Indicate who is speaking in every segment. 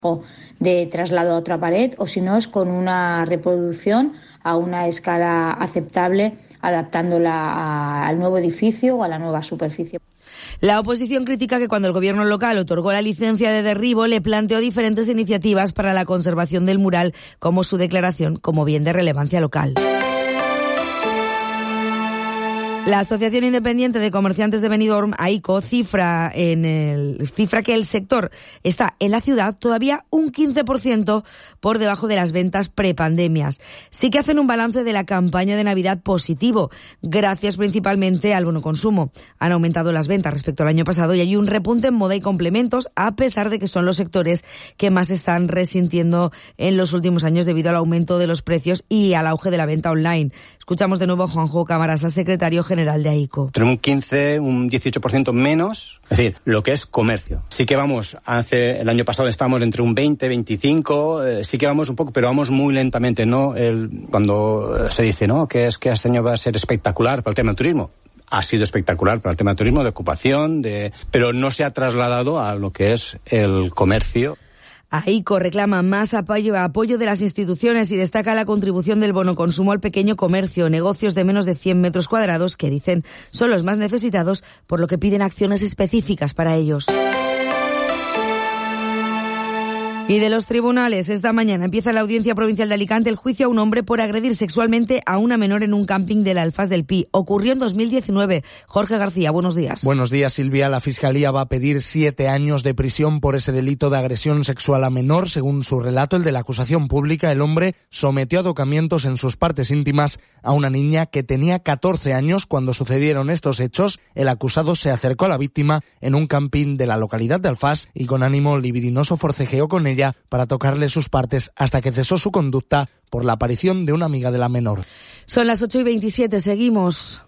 Speaker 1: de traslado a otra pared, o si no es con una reproducción a una escala aceptable, adaptándola al nuevo edificio o a la nueva superficie.
Speaker 2: La oposición critica que cuando el gobierno local otorgó la licencia de derribo le planteó diferentes iniciativas para la conservación del mural, como su declaración como bien de relevancia local. La Asociación Independiente de Comerciantes de Benidorm, AICO, cifra que el sector está en la ciudad todavía un 15% por debajo de las ventas prepandemias. Sí que hacen un balance de la campaña de Navidad positivo, gracias principalmente al bono consumo. Han aumentado las ventas respecto al año pasado y hay un repunte en moda y complementos, a pesar de que son los sectores que más están resintiendo en los últimos años debido al aumento de los precios y al auge de la venta online. Escuchamos de nuevo a Juanjo Camarasa, secretario general de AICO.
Speaker 3: Tenemos un 18% menos, es decir, lo que es comercio. Sí que vamos, el año pasado estábamos entre un 20, 25, sí que vamos un poco, pero vamos muy lentamente, ¿no? Cuando se dice, ¿no?, que este año va a ser espectacular para el tema del turismo. Ha sido espectacular para el tema del turismo, de ocupación, pero no se ha trasladado a lo que es el comercio.
Speaker 2: AICO reclama más apoyo de las instituciones y destaca la contribución del bono consumo al pequeño comercio, negocios de menos de 100 metros cuadrados que dicen son los más necesitados, por lo que piden acciones específicas para ellos. Y de los tribunales, esta mañana empieza la Audiencia Provincial de Alicante el juicio a un hombre por agredir sexualmente a una menor en un camping de la Alfaz del Pi. Ocurrió en 2019. Jorge García, buenos días.
Speaker 4: Buenos días, Silvia. La Fiscalía va a pedir 7 años de prisión por ese delito de agresión sexual a menor. Según su relato, el de la acusación pública, el hombre sometió a tocamientos en sus partes íntimas a una niña que tenía 14 años. Cuando sucedieron estos hechos, el acusado se acercó a la víctima en un camping de la localidad de Alfaz y con ánimo libidinoso forcejeó con ella para tocarle sus partes hasta que cesó su conducta por la aparición de una amiga de la menor.
Speaker 2: Son las 8:27, seguimos.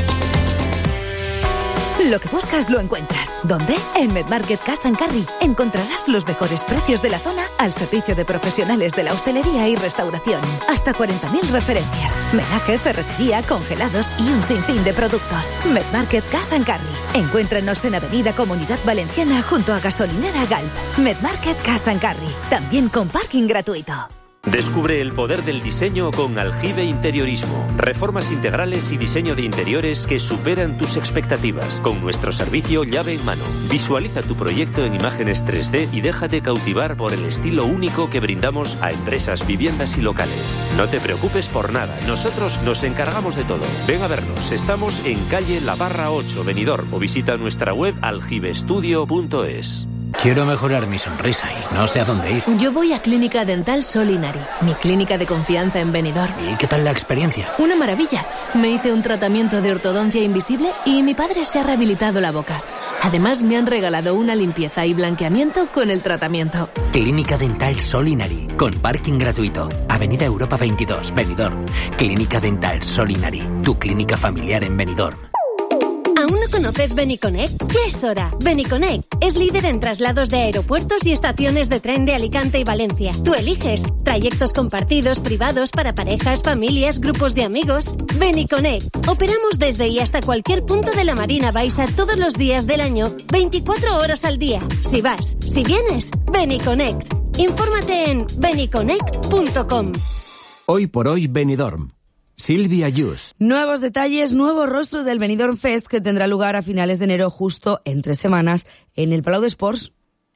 Speaker 5: Lo que buscas lo encuentras. ¿Dónde? En Medmarket Cash & Carry. Encontrarás los mejores precios de la zona al servicio de profesionales de la hostelería y restauración. Hasta 40.000 referencias. Menaje, ferretería, congelados y un sinfín de productos. Medmarket Cash & Carry. Encuéntranos en Avenida Comunidad Valenciana junto a Gasolinera Galp. Medmarket Cash & Carry. También con parking gratuito.
Speaker 6: Descubre el poder del diseño con Aljibe Interiorismo. Reformas integrales y diseño de interiores que superan tus expectativas. Con nuestro servicio llave en mano. Visualiza tu proyecto en imágenes 3D y déjate cautivar por el estilo único que brindamos a empresas, viviendas y locales. No te preocupes por nada. Nosotros nos encargamos de todo. Ven a vernos. Estamos en calle La Barra 8, Benidorm, o visita nuestra web aljibestudio.es.
Speaker 7: Quiero mejorar mi sonrisa y no sé a dónde ir.
Speaker 8: Yo voy a Clínica Dental Solinari, mi clínica de confianza en Benidorm.
Speaker 7: ¿Y qué tal la experiencia?
Speaker 8: Una maravilla. Me hice un tratamiento de ortodoncia invisible y mi padre se ha rehabilitado la boca. Además, me han regalado una limpieza y blanqueamiento con el tratamiento.
Speaker 7: Clínica Dental Solinari, con parking gratuito. Avenida Europa 22, Benidorm. Clínica Dental Solinari, tu clínica familiar en Benidorm.
Speaker 9: ¿Aún no conoces Beniconnect? Ya es hora. Beniconnect es líder en traslados de aeropuertos y estaciones de tren de Alicante y Valencia. Tú eliges trayectos compartidos, privados, para parejas, familias, grupos de amigos. Beniconnect. Operamos desde y hasta cualquier punto de la Marina Baixa todos los días del año, 24 horas al día. Si vas, si vienes, Beniconnect. Infórmate en beniconnect.com.
Speaker 10: Hoy por hoy, Benidorm. Silvia Yus.
Speaker 2: Nuevos detalles, nuevos rostros del Benidorm Fest, que tendrá lugar a finales de enero, justo en 3 semanas, en el Palau d'Esports.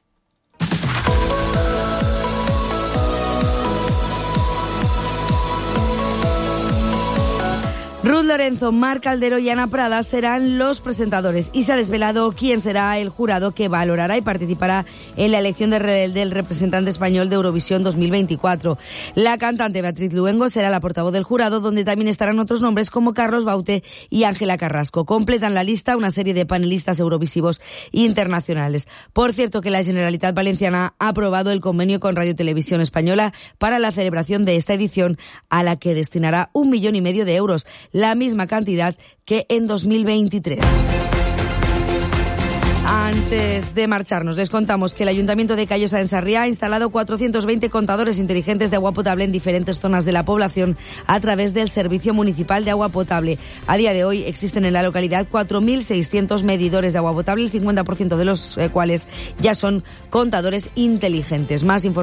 Speaker 2: Ruth Lorenzo, Marc Caldero y Ana Prada serán los presentadores y se ha desvelado quién será el jurado que valorará y participará en la elección del representante español de Eurovisión 2024. La cantante Beatriz Luengo será la portavoz del jurado, donde también estarán otros nombres como Carlos Baute y Ángela Carrasco. Completan la lista una serie de panelistas eurovisivos internacionales. Por cierto, que la Generalitat Valenciana ha aprobado el convenio con Radio Televisión Española para la celebración de esta edición, a la que destinará 1,5 millones de euros. La misma cantidad que en 2023. Antes de marcharnos, les contamos que el Ayuntamiento de Callosa en Sarriá ha instalado 420 contadores inteligentes de agua potable en diferentes zonas de la población a través del Servicio Municipal de Agua Potable. A día de hoy existen en la localidad 4.600 medidores de agua potable, el 50% de los cuales ya son contadores inteligentes. Más información